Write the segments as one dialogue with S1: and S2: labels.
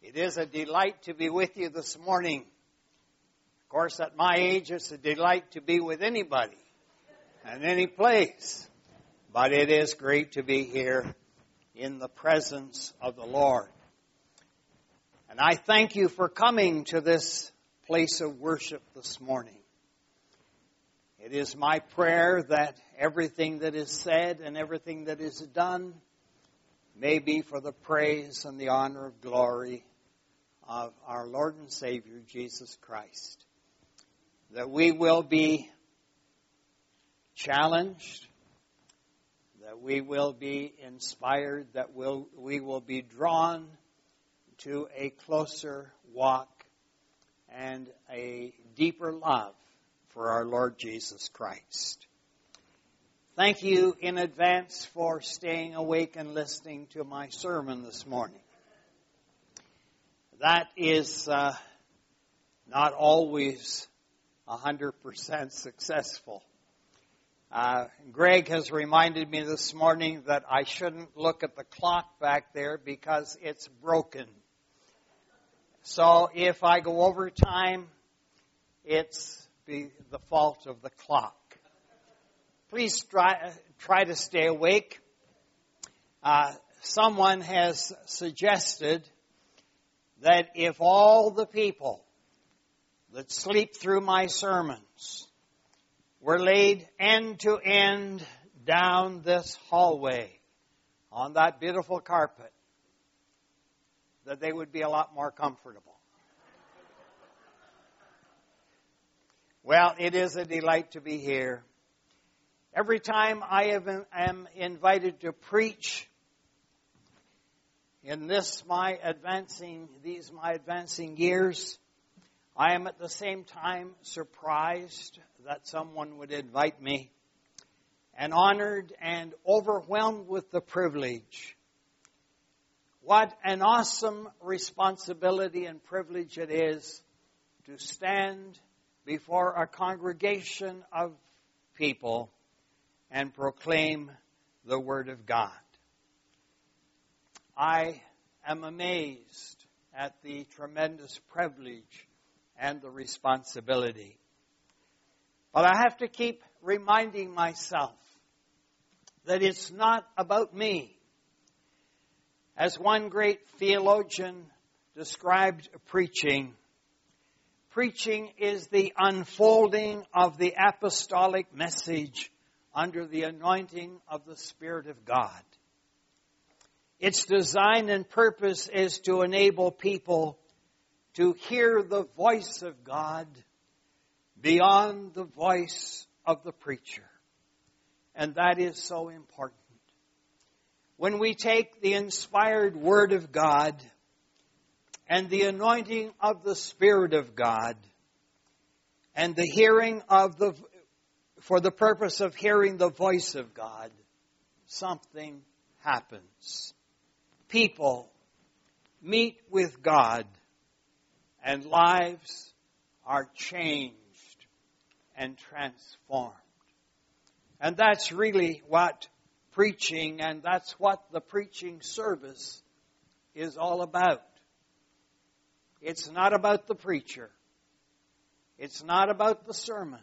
S1: It is a delight to be with you this morning. Of course, at my age, it's a delight to be with anybody and any place. But it is great to be here in the presence of the Lord. And I thank you for coming to this place of worship this morning. It is my prayer that everything that is said and everything that is done may be for the praise and the honor of glory of our Lord and Savior, Jesus Christ. That we will be challenged, that we will be inspired, that we will be drawn to a closer walk and a deeper love for our Lord Jesus Christ. Thank you in advance for staying awake and listening to my sermon this morning. That is not always 100% successful. Greg has reminded me this morning that I shouldn't look at the clock back there because it's broken. So if I go over time, it's the fault of the clock. Please try to stay awake. Someone has suggested that if all the people that sleep through my sermons were laid end to end down this hallway on that beautiful carpet, that they would be a lot more comfortable. Well, it is a delight to be here. Every time I am invited to preach in my advancing years, I am at the same time surprised that someone would invite me, and honored and overwhelmed with the privilege. What an awesome responsibility and privilege it is to stand before a congregation of people and proclaim the Word of God. I am amazed at the tremendous privilege and the responsibility. But I have to keep reminding myself that it's not about me. As one great theologian described preaching is the unfolding of the apostolic message under the anointing of the Spirit of God. Its design and purpose is to enable people to hear the voice of God beyond the voice of the preacher. And that is so important. When we take the inspired Word of God and the anointing of the Spirit of God and the hearing for the purpose of hearing the voice of God, something happens. People meet with God and lives are changed and transformed. And that's really what preaching, and that's what the preaching service is all about. It's not about the preacher. It's not about the sermon.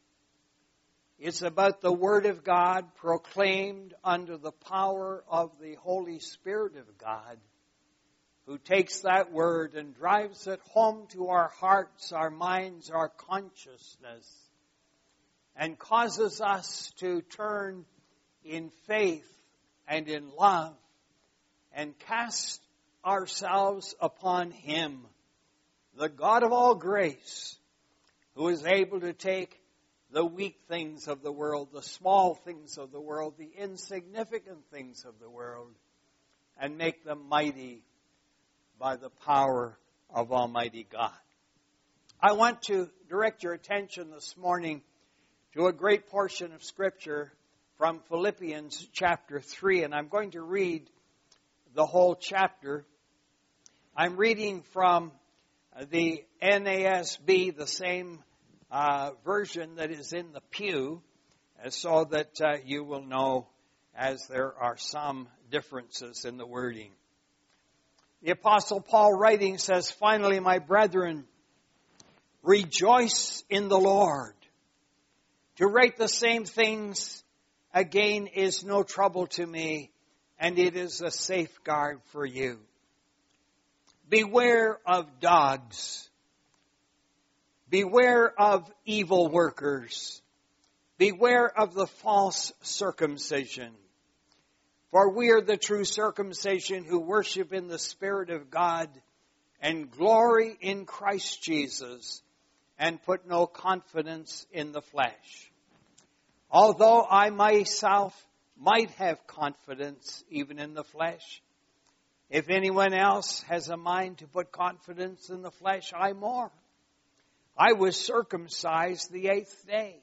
S1: It's about the Word of God proclaimed under the power of the Holy Spirit of God, who takes that Word and drives it home to our hearts, our minds, our consciousness, and causes us to turn in faith and in love and cast ourselves upon Him, the God of all grace, who is able to take the weak things of the world, the small things of the world, the insignificant things of the world, and make them mighty by the power of Almighty God. I want to direct your attention this morning to a great portion of Scripture from Philippians chapter 3, and I'm going to read the whole chapter. I'm reading from the NASB, the same version that is in the pew, so that you will know, as there are some differences in the wording. The Apostle Paul writing says, "Finally, my brethren, rejoice in the Lord." To write the same things again is no trouble to me, and it is a safeguard for you. Beware of dogs. Beware of evil workers. Beware of the false circumcision. For we are the true circumcision who worship in the Spirit of God and glory in Christ Jesus and put no confidence in the flesh. Although I myself might have confidence even in the flesh, if anyone else has a mind to put confidence in the flesh, I more. I was circumcised the 8th day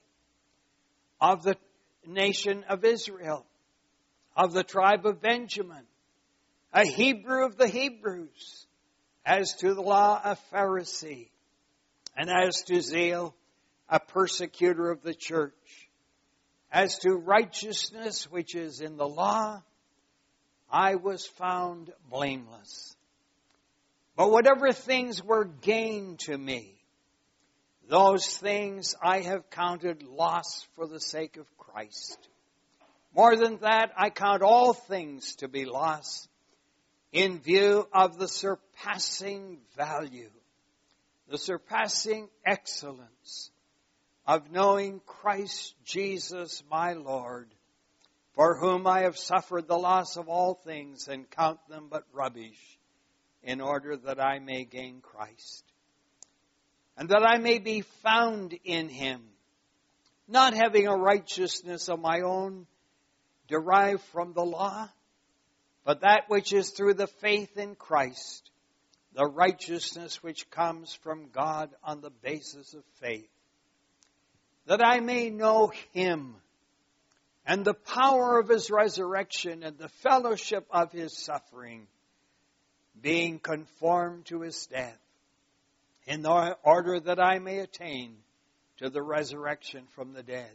S1: of the nation of Israel, of the tribe of Benjamin, a Hebrew of the Hebrews, as to the law, a Pharisee, and as to zeal, a persecutor of the church, as to righteousness which is in the law, I was found blameless. But whatever things were gain to me, those things I have counted loss for the sake of Christ. More than that, I count all things to be loss in view of the surpassing value, the surpassing excellence of knowing Christ Jesus my Lord, for whom I have suffered the loss of all things and count them but rubbish, in order that I may gain Christ, and that I may be found in Him, not having a righteousness of my own derived from the law, but that which is through the faith in Christ, the righteousness which comes from God on the basis of faith, that I may know Him and the power of His resurrection and the fellowship of His suffering, being conformed to His death, in order that I may attain to the resurrection from the dead.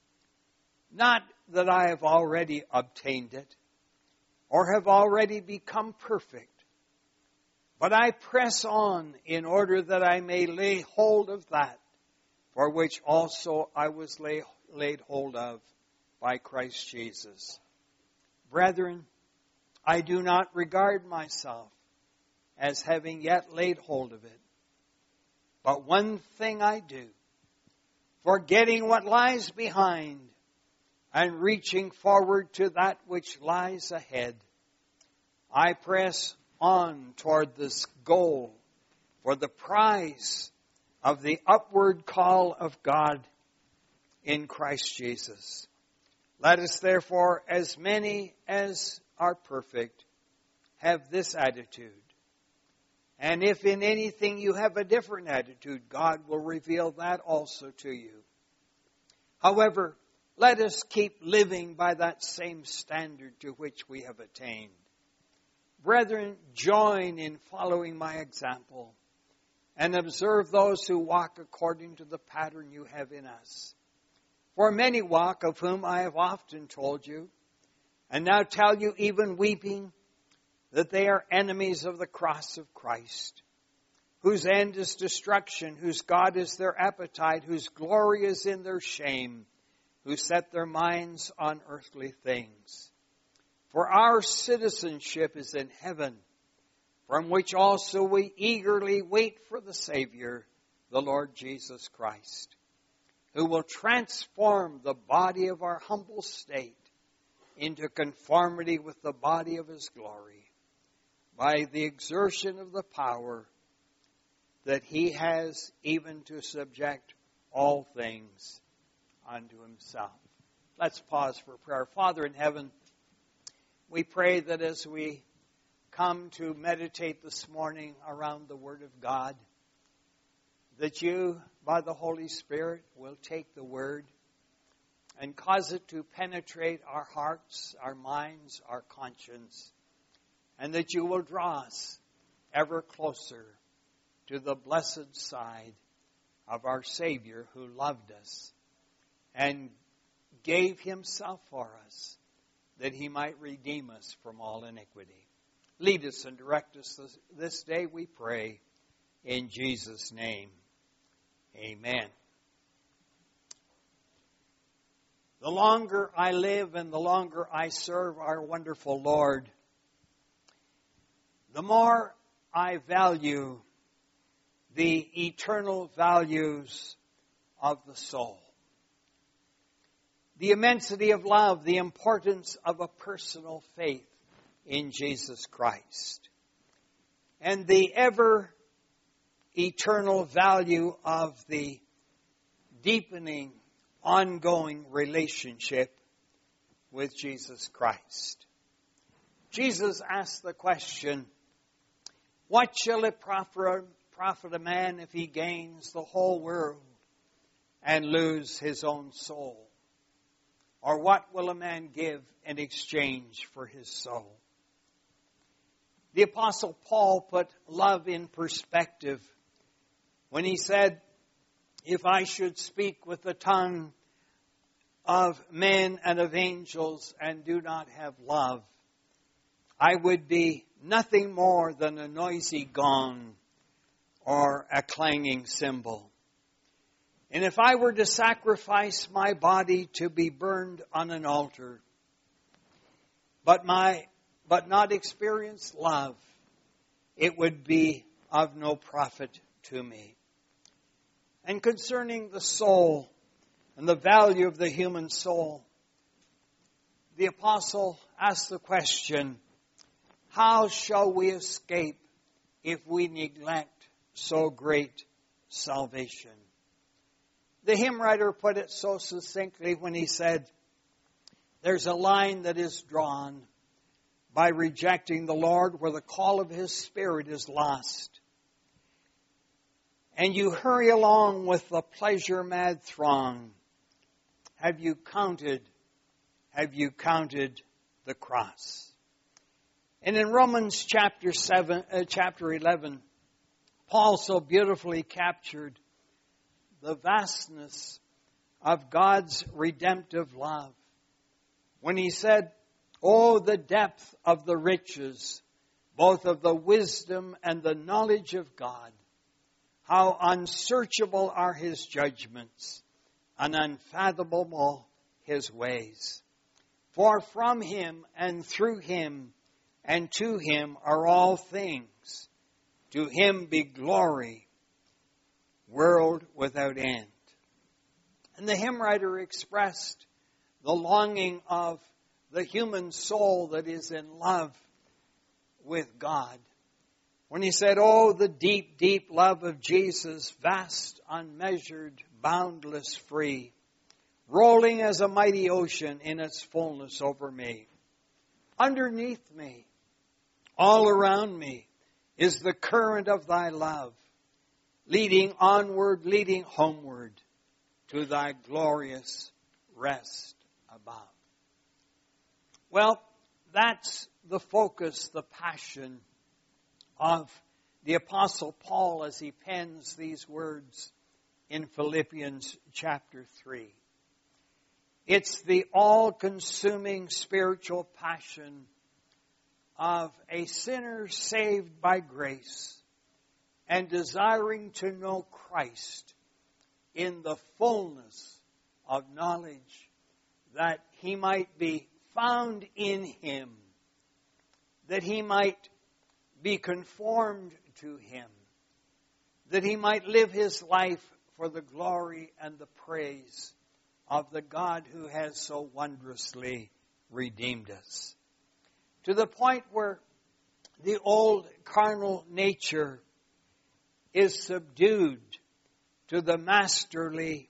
S1: Not that I have already obtained it, or have already become perfect, but I press on in order that I may lay hold of that for which also I was laid hold of by Christ Jesus. Brethren, I do not regard myself as having yet laid hold of it. But one thing I do, forgetting what lies behind and reaching forward to that which lies ahead, I press on toward this goal for the prize of the upward call of God in Christ Jesus. Let us therefore, as many as are perfect, have this attitude. And if in anything you have a different attitude, God will reveal that also to you. However, let us keep living by that same standard to which we have attained. Brethren, join in following my example and observe those who walk according to the pattern you have in us. For many walk, of whom I have often told you, and now tell you even weeping, that they are enemies of the cross of Christ, whose end is destruction, whose God is their appetite, whose glory is in their shame, who set their minds on earthly things. For our citizenship is in heaven, from which also we eagerly wait for the Savior, the Lord Jesus Christ, who will transform the body of our humble state into conformity with the body of His glory, by the exertion of the power that He has even to subject all things unto Himself. Let's pause for prayer. Father in heaven, we pray that as we come to meditate this morning around the Word of God, that you, by the Holy Spirit, will take the Word and cause it to penetrate our hearts, our minds, our conscience, and that you will draw us ever closer to the blessed side of our Savior who loved us and gave Himself for us that He might redeem us from all iniquity. Lead us and direct us this day, we pray, in Jesus' name. Amen. The longer I live and the longer I serve our wonderful Lord, the more I value the eternal values of the soul. The immensity of love, the importance of a personal faith in Jesus Christ, and the ever eternal value of the deepening, ongoing relationship with Jesus Christ. Jesus asked the question, what shall it profit a man if he gains the whole world and lose his own soul? Or what will a man give in exchange for his soul? The Apostle Paul put love in perspective when he said, if I should speak with the tongue of men and of angels and do not have love, I would be nothing more than a noisy gong or a clanging cymbal. And if I were to sacrifice my body to be burned on an altar, but not experience love, it would be of no profit to me. And concerning the soul and the value of the human soul, the apostle asked the question, how shall we escape if we neglect so great salvation? The hymn writer put it so succinctly when he said, there's a line that is drawn by rejecting the Lord where the call of His Spirit is lost. And you hurry along with the pleasure-mad throng. Have you counted the cross? And in Romans chapter 11, Paul so beautifully captured the vastness of God's redemptive love when he said, oh, the depth of the riches, both of the wisdom and the knowledge of God. How unsearchable are His judgments and unfathomable His ways. For from Him and through Him and to Him are all things. To Him be glory, world without end. And the hymn writer expressed the longing of the human soul that is in love with God when he said, oh, the deep, deep love of Jesus, vast, unmeasured, boundless, free, rolling as a mighty ocean in its fullness over me. Underneath me, all around me, is the current of thy love, leading onward, leading homeward to thy glorious rest above. Well, that's the focus, the passion of the Apostle Paul as he pens these words in Philippians chapter 3. It's the all-consuming spiritual passion of a sinner saved by grace and desiring to know Christ in the fullness of knowledge, that he might be found in Him, that he might be conformed to Him, that he might live his life for the glory and the praise of the God who has so wondrously redeemed us. To the point where the old carnal nature is subdued to the mastery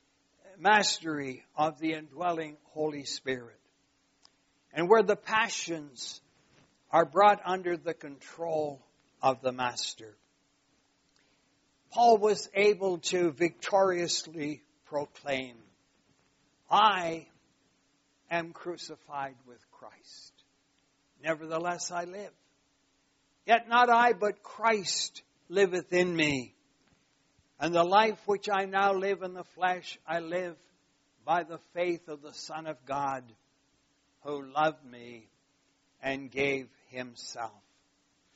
S1: of the indwelling Holy Spirit. And where the passions are brought under the control of the Master. Paul was able to victoriously proclaim, I am crucified with Christ. Nevertheless I live. Yet not I, but Christ liveth in me. And the life which I now live in the flesh, I live by the faith of the Son of God, who loved me and gave Himself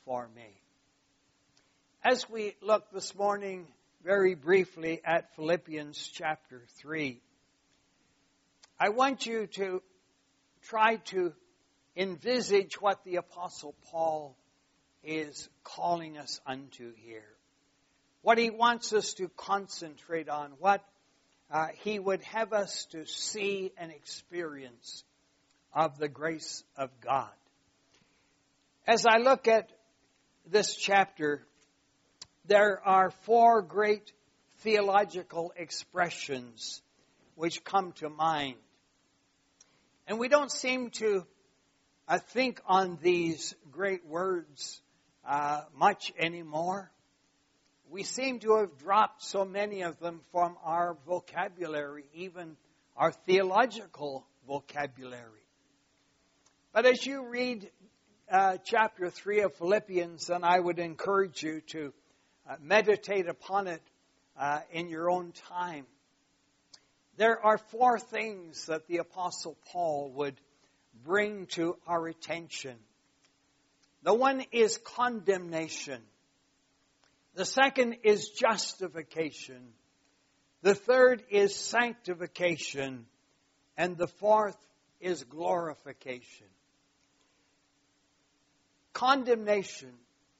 S1: for me. As we look this morning very briefly at Philippians chapter 3, I want you to try to envisage what the Apostle Paul is calling us unto here. What he wants us to concentrate on, what he would have us to see and experience of the grace of God. As I look at this chapter, there are 4 great theological expressions which come to mind. And we don't seem to think on these great words much anymore. We seem to have dropped so many of them from our vocabulary, even our theological vocabulary. But as you read chapter 3 of Philippians, and I would encourage you to meditate upon it in your own time, there are 4 things that the Apostle Paul would bring to our attention. The one is condemnation. The second is justification. The third is sanctification. And the fourth is glorification. Condemnation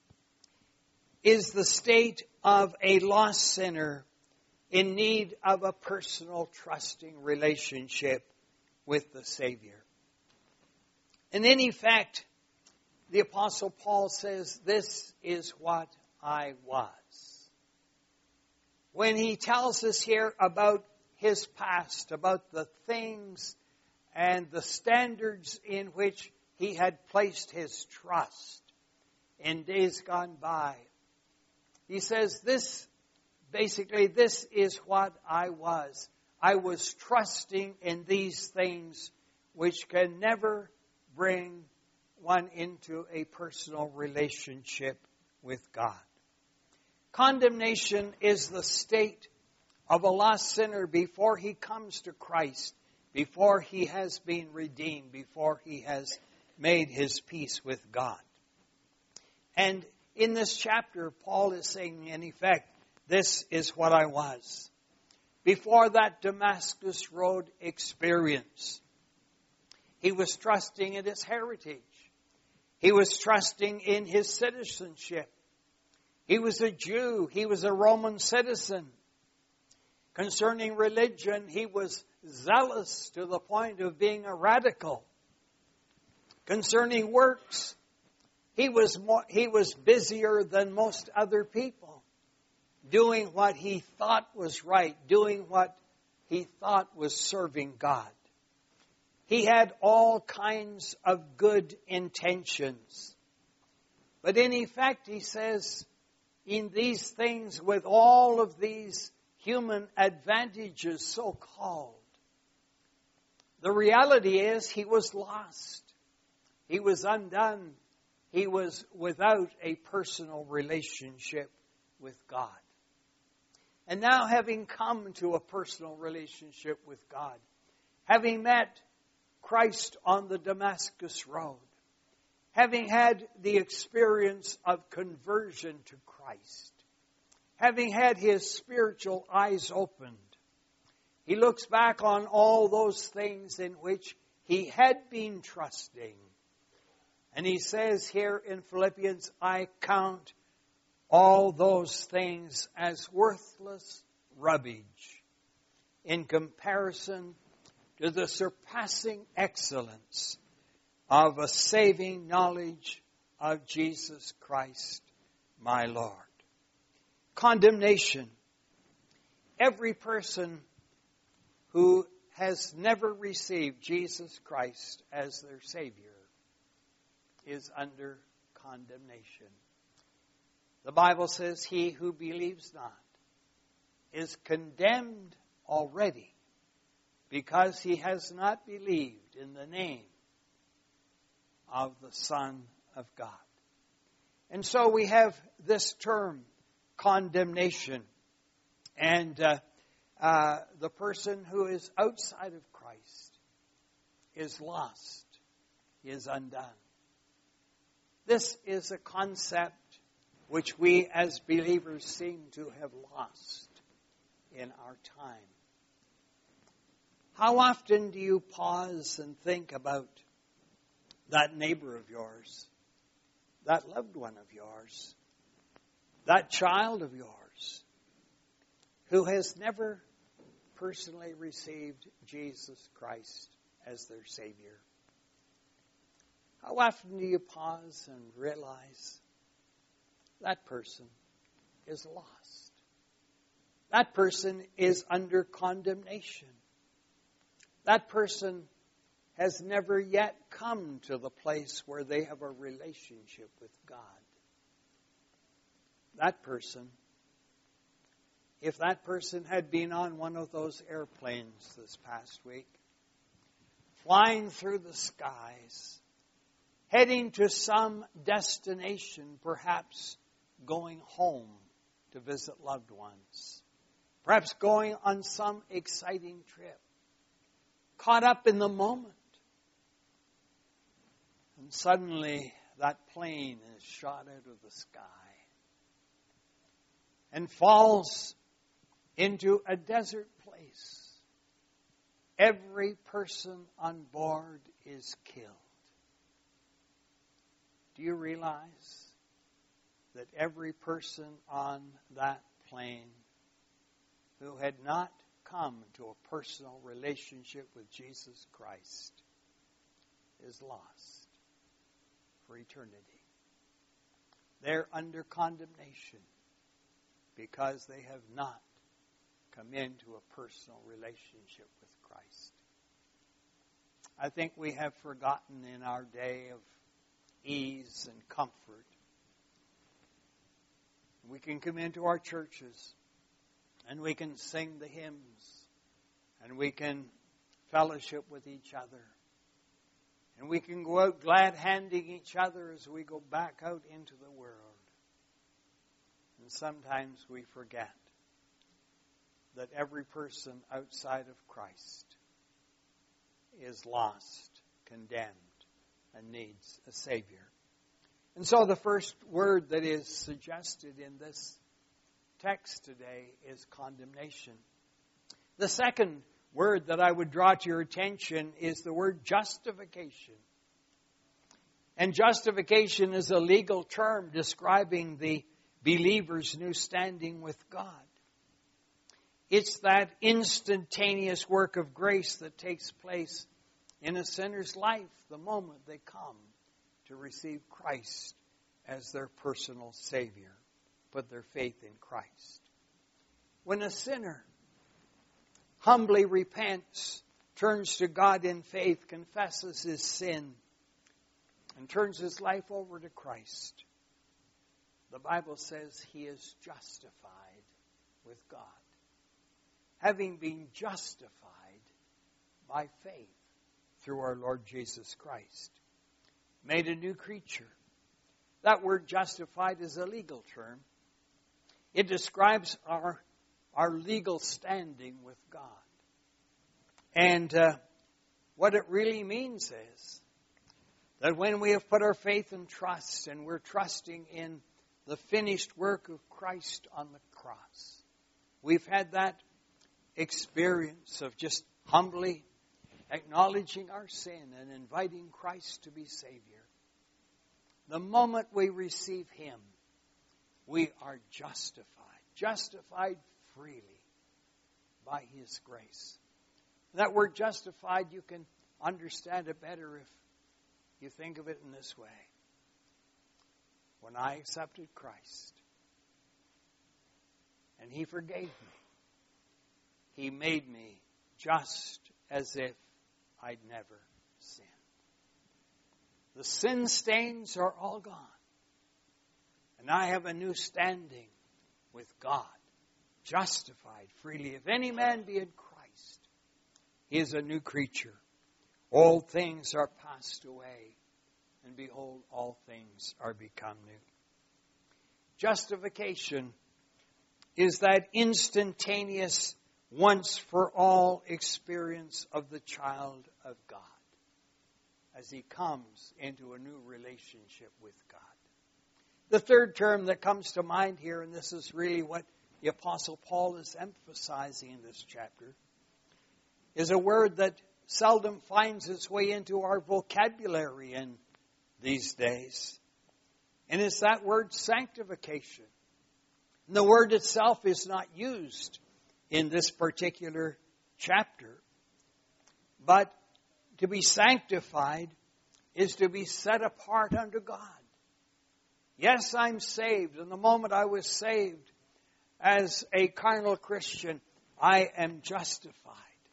S1: is the state of a lost sinner in need of a personal, trusting relationship with the Savior. And in effect, the Apostle Paul says, this is what I was. When he tells us here about his past, about the things and the standards in which he had placed his trust in days gone by, he says, this is what I was. I was trusting in these things which can never bring one into a personal relationship with God. Condemnation is the state of a lost sinner before he comes to Christ, before he has been redeemed, before he has made his peace with God. And in this chapter, Paul is saying, in effect, this is what I was. Before that Damascus Road experience, he was trusting in his heritage. He was trusting in his citizenship. He was a Jew. He was a Roman citizen. Concerning religion, he was zealous to the point of being a radical. Concerning works, he was busier than most other people, doing what he thought was right, doing what he thought was serving God. He had all kinds of good intentions. But in effect, he says, in these things, with all of these human advantages, so-called, the reality is he was lost. He was undone. He was without a personal relationship with God. And now, having come to a personal relationship with God, having met Christ on the Damascus Road, having had the experience of conversion to Christ, having had his spiritual eyes opened, he looks back on all those things in which he had been trusting. And he says here in Philippians, I count all those things as worthless rubbish in comparison to the surpassing excellence of a saving knowledge of Jesus Christ, my Lord. Condemnation. Every person who has never received Jesus Christ as their Savior is under condemnation. The Bible says, he who believes not is condemned already, because he has not believed in the name of the Son of God. And so we have this term, condemnation. And the person who is outside of Christ is lost, is undone. This is a concept which we as believers seem to have lost in our time. How often do you pause and think about that neighbor of yours, that loved one of yours, that child of yours, who has never personally received Jesus Christ as their Savior? How often do you pause and realize that person is lost? That person is under condemnation. That person has never yet come to the place where they have a relationship with God. That person, if that person had been on one of those airplanes this past week, flying through the skies, heading to some destination, perhaps going home to visit loved ones, perhaps going on some exciting trip, caught up in the moment, and suddenly that plane is shot out of the sky and falls into a desert place. Every person on board is killed. Do you realize that every person on that plane who had not come to a personal relationship with Jesus Christ is lost for eternity? They're under condemnation because they have not come into a personal relationship with Christ. I think we have forgotten in our day of ease and comfort. We can come into our churches and we can sing the hymns and we can fellowship with each other. And we can go out glad-handing each other as we go back out into the world. And sometimes we forget that every person outside of Christ is lost, condemned, and needs a Savior. And so the first word that is suggested in this text today is condemnation. The second word that I would draw to your attention is the word justification. And justification is a legal term describing the believer's new standing with God. It's that instantaneous work of grace that takes place in a sinner's life the moment they come to receive Christ as their personal Savior, put their faith in Christ. When a sinner humbly repents, turns to God in faith, confesses his sin, and turns his life over to Christ, the Bible says he is justified with God. Having been justified by faith through our Lord Jesus Christ. Made a new creature. That word justified is a legal term. It describes our legal standing with God. And what it really means is that when we have put our faith and trust, and we're trusting in the finished work of Christ on the cross, we've had that experience of just humbly acknowledging our sin and inviting Christ to be Savior. The moment we receive Him, we are justified freely by His grace. That word justified, you can understand it better if you think of it in this way. When I accepted Christ and He forgave me, He made me just as if I'd never sinned. The sin stains are all gone. And I have a new standing with God, justified freely. If any man be in Christ, he is a new creature. All things are passed away, and behold, all things are become new. Justification is that instantaneous, once-for-all experience of the child of God. as he comes into a new relationship with God. The third term that comes to mind here, and this is really what the Apostle Paul is emphasizing in this chapter, is a word that seldom finds its way into our vocabulary in these days. And it's that word sanctification. And the word itself is not used in this particular chapter. But to be sanctified is to be set apart unto God. Yes, I'm saved. And the moment I was saved as a carnal Christian, I am justified.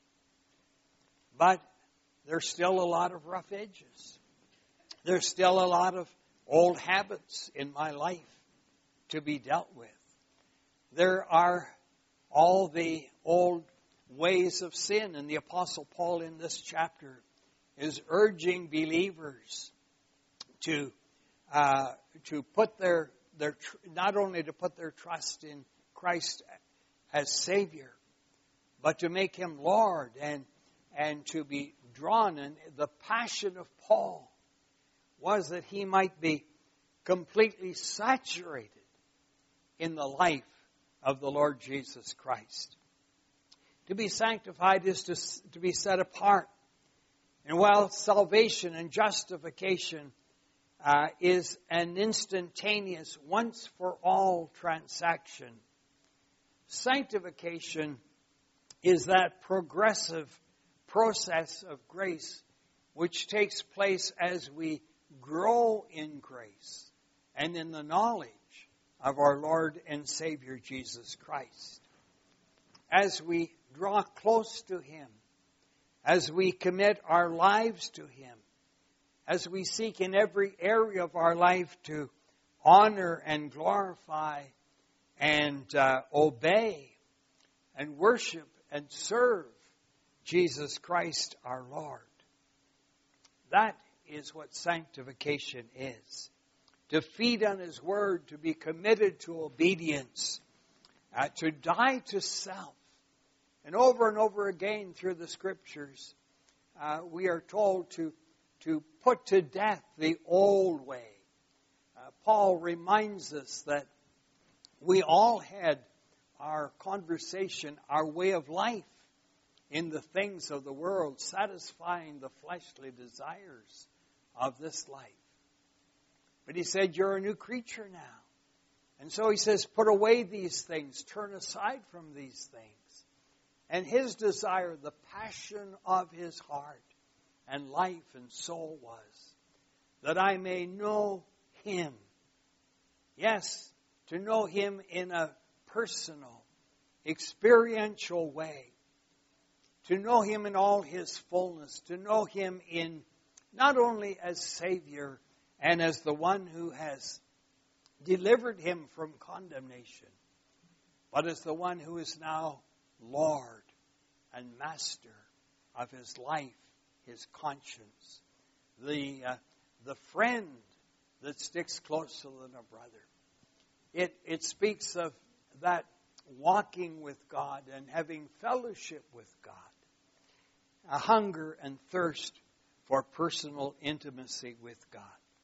S1: But there's still a lot of rough edges. There's still a lot of old habits in my life to be dealt with. There are all the old ways of sin, and the Apostle Paul in this chapter is urging believers to put their not only to put their trust in Christ as Savior, but to make Him Lord and to be drawn. And the passion of Paul was that he might be completely saturated in the life of the Lord Jesus Christ. To be sanctified is to be set apart. And while salvation and justification is an instantaneous, once-for-all transaction, sanctification is that progressive process of grace which takes place as we grow in grace and in the knowledge of our Lord and Savior Jesus Christ. As we draw close to Him, as we commit our lives to Him, as we seek in every area of our life to honor and glorify and obey and worship and serve Jesus Christ our Lord. That is what sanctification is. To feed on His Word, to be committed to obedience, to die to self. And over again through the Scriptures, we are told to put to death the old way. Paul reminds us that we all had our conversation, our way of life in the things of the world, satisfying the fleshly desires of this life. But he said, you're a new creature now. And so he says, put away these things, turn aside from these things. And his desire, the passion of his heart and life and soul was that I may know Him. Yes, to know Him in a personal, experiential way. To know Him in all His fullness. To know Him in not only as Savior and as the one who has delivered him from condemnation, but as the one who is now Lord and Master of his life, his conscience, the friend that sticks closer than a brother. It speaks of that walking with God and having fellowship with God, a hunger and thirst for personal intimacy with God.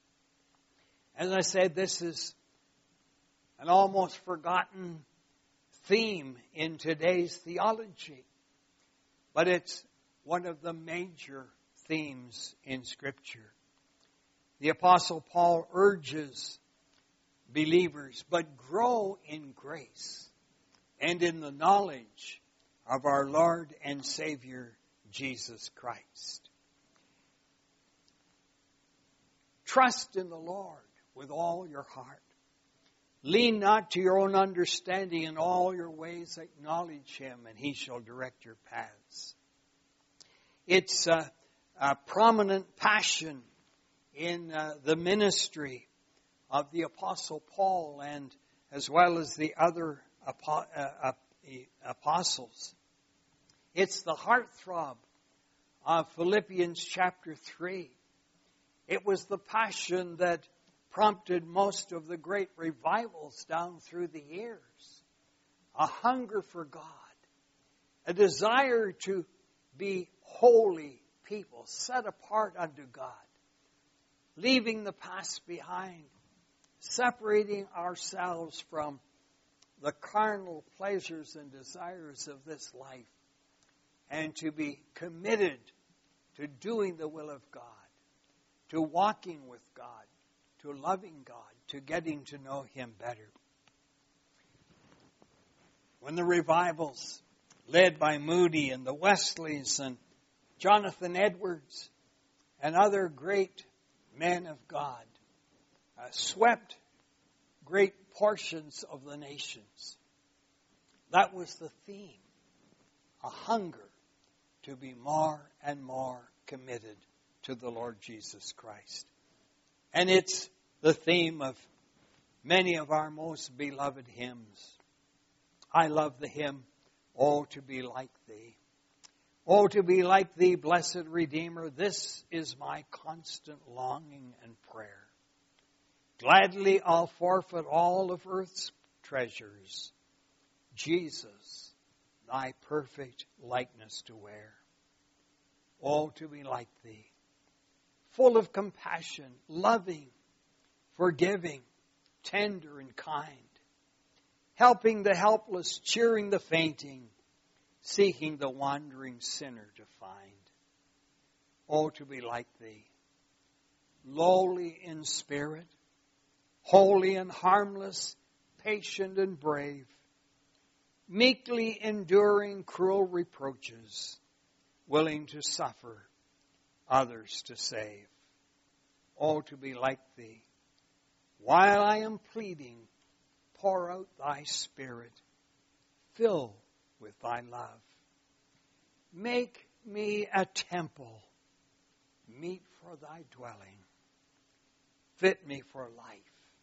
S1: As I said, this is an almost forgotten theme in today's theology, but it's one of the major themes in Scripture. The Apostle Paul urges believers, but grow in grace and in the knowledge of our Lord and Savior, Jesus Christ. Trust in the Lord with all your heart. Lean not to your own understanding. In all your ways acknowledge Him, and He shall direct your paths. It's a prominent passion in the ministry of the Apostle Paul, and as well as the other apostles. It's the heartthrob of Philippians chapter 3. It was the passion that prompted most of the great revivals down through the years. A hunger for God. A desire to be holy people, set apart unto God. leaving the past behind, separating ourselves from the carnal pleasures and desires of this life, and to be committed to doing the will of God, to walking with God, to loving God, to getting to know Him better. When the revivals, led by Moody and the Wesleys and Jonathan Edwards and other great men of God, swept great portions of the nations, that was the theme, a hunger to be more and more committed to the Lord Jesus Christ. And it's the theme of many of our most beloved hymns. I love the hymn, "Oh, to be like Thee." Oh, to be like Thee, blessed Redeemer, this is my constant longing and prayer. Gladly I'll forfeit all of earth's treasures, Jesus, Thy perfect likeness to wear. Oh, to be like Thee, full of compassion, loving, forgiving, tender and kind, helping the helpless, cheering the fainting, seeking the wandering sinner to find. Oh, to be like Thee, lowly in spirit, holy and harmless, patient and brave, meekly enduring cruel reproaches, willing to suffer, others to save. Oh, to be like Thee, while I am pleading, pour out Thy Spirit, fill with Thy love. Make me a temple, meet for Thy dwelling. Fit me for life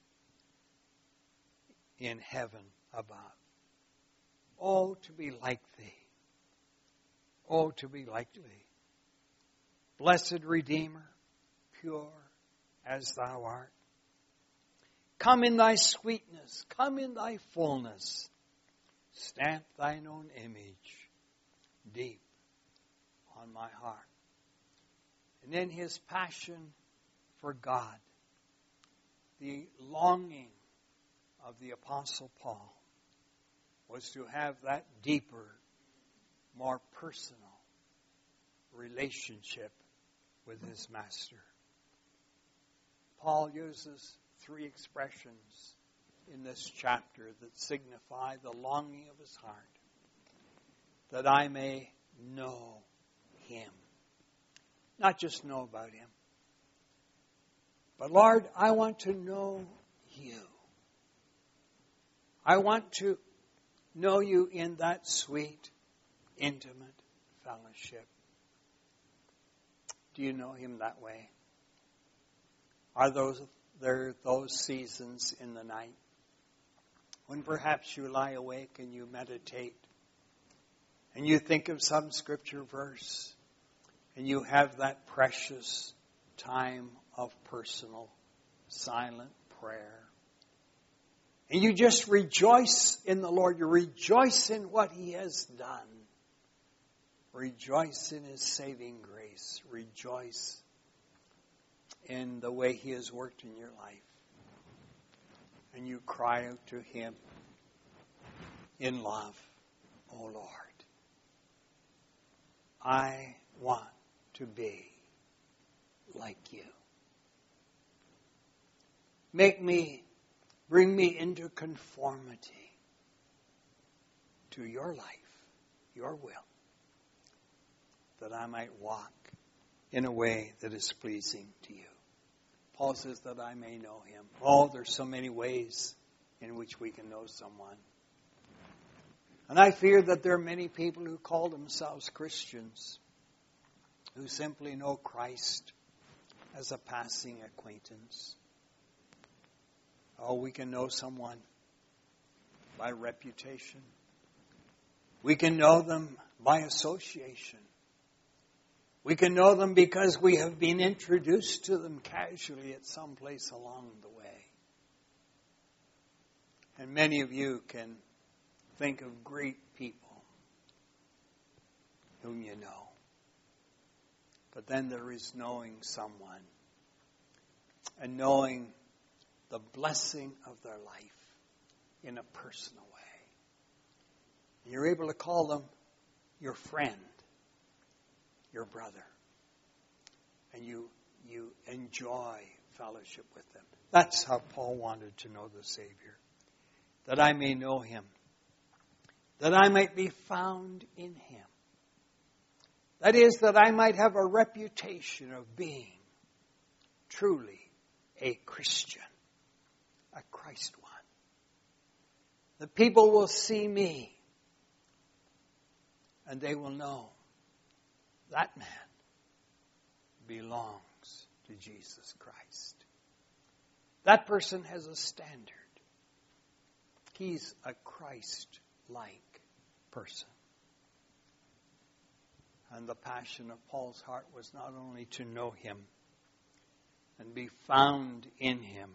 S1: in heaven above. Oh, to be like Thee. Oh, to be like Thee. Blessed Redeemer, pure as Thou art. Come in Thy sweetness, come in Thy fullness. Stamp Thine own image deep on my heart. And in His passion for God, the longing of the Apostle Paul was to have that deeper, more personal relationship with his Master. Paul uses 3 expressions in this chapter that signify the longing of his heart, that I may know Him. Not just know about Him, but Lord, I want to know You. I want to know You in that sweet, intimate fellowship. Do you know Him that way? Are there those seasons in the night when perhaps you lie awake and you meditate and you think of some scripture verse and you have that precious time of personal, silent prayer? And you just rejoice in the Lord. You rejoice in what He has done. Rejoice in His saving grace. Rejoice in the way He has worked in your life. And you cry out to Him in love, "Oh Lord, I want to be like You. Bring me into conformity to Your life, Your will, that I might walk in a way that is pleasing to You." Paul says that I may know Him. Oh, there's so many ways in which we can know someone. And I fear that there are many people who call themselves Christians who simply know Christ as a passing acquaintance. Oh, we can know someone by reputation. We can know them by association. We can know them because we have been introduced to them casually at some place along the way. And many of you can think of great people whom you know. But then there is knowing someone and knowing the blessing of their life in a personal way. And you're able to call them your friend, your brother, and you enjoy fellowship with them. That's how Paul wanted to know the Savior. That I may know him. That I might be found in him. That is, that I might have a reputation of being truly a Christian, a Christ one. The people will see me and they will know that man belongs to Jesus Christ. That person has a standard. He's a Christ-like person. And the passion of Paul's heart was not only to know him and be found in him,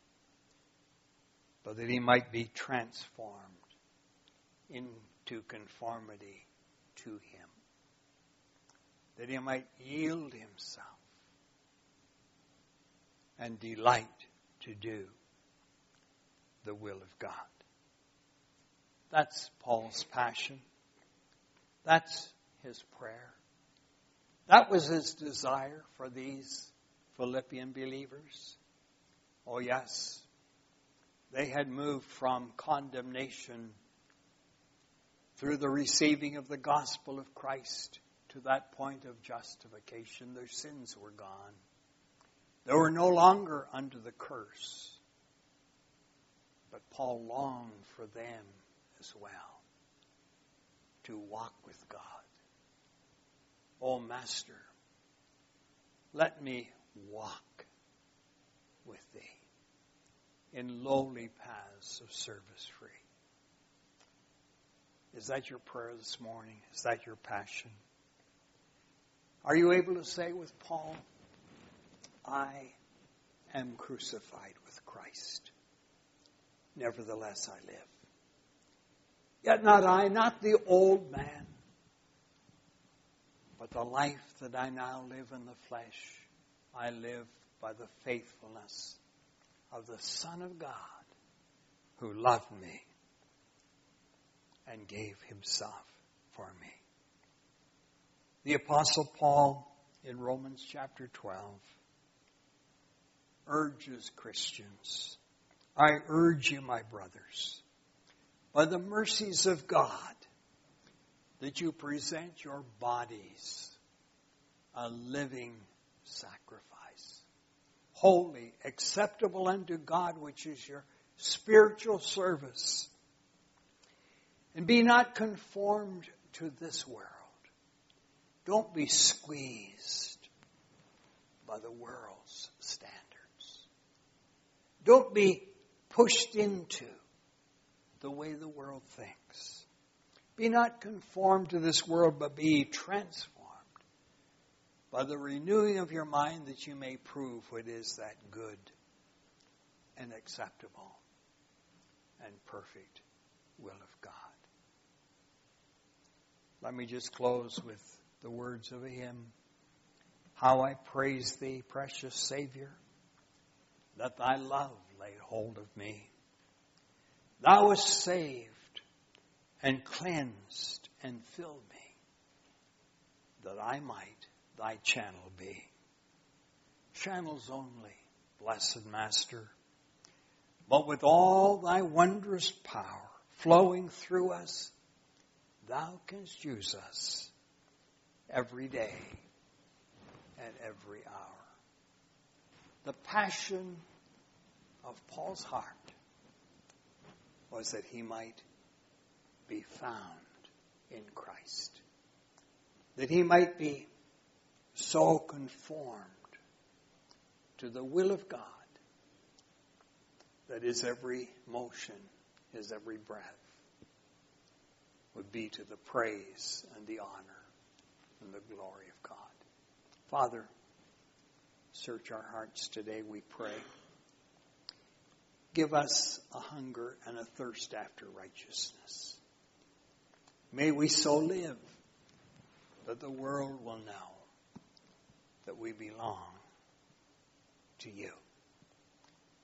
S1: but that he might be transformed into conformity to him. That he might yield himself and delight to do the will of God. That's Paul's passion. That's his prayer. That was his desire for these Philippian believers. Oh yes, they had moved from condemnation through the receiving of the gospel of Christ to that point of justification. Their sins were gone. They were no longer under the curse. But Paul longed for them as well to walk with God. Oh, Master, let me walk with thee in lowly paths of service free. Is that your prayer this morning? Is that your passion? Are you able to say with Paul, I am crucified with Christ. Nevertheless I live. Yet not I, not the old man, but the life that I now live in the flesh, I live by the faithfulness of the Son of God who loved me and gave himself for me. The Apostle Paul in Romans chapter 12 urges Christians, I urge you, my brothers, by the mercies of God, that you present your bodies a living sacrifice, holy, acceptable unto God, which is your spiritual service. And be not conformed to this world. Don't be squeezed by the world's standards. Don't be pushed into the way the world thinks. Be not conformed to this world, but be transformed by the renewing of your mind, that you may prove what is that good and acceptable and perfect will of God. Let me just close with the words of a hymn. How I praise thee, precious Savior, that thy love laid hold of me. Thou wast saved and cleansed and filled me, that I might thy channel be. Channels only, blessed Master, but with all thy wondrous power flowing through us, thou canst use us every day and every hour. The passion of Paul's heart was that he might be found in Christ. That he might be so conformed to the will of God that his every motion, his every breath would be to the praise and the honor and the glory of God. Father, search our hearts today, we pray. Give us a hunger and a thirst after righteousness. May we so live that the world will know that we belong to you.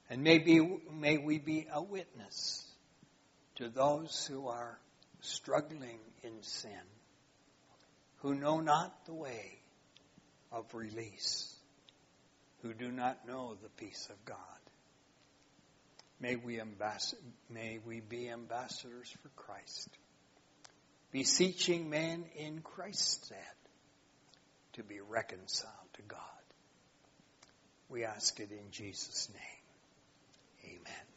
S1: And may we be a witness to those who are struggling in sin, who know not the way of release, who do not know the peace of God. May we be ambassadors for Christ, beseeching men in Christ's stead to be reconciled to God. We ask it in Jesus' name. Amen.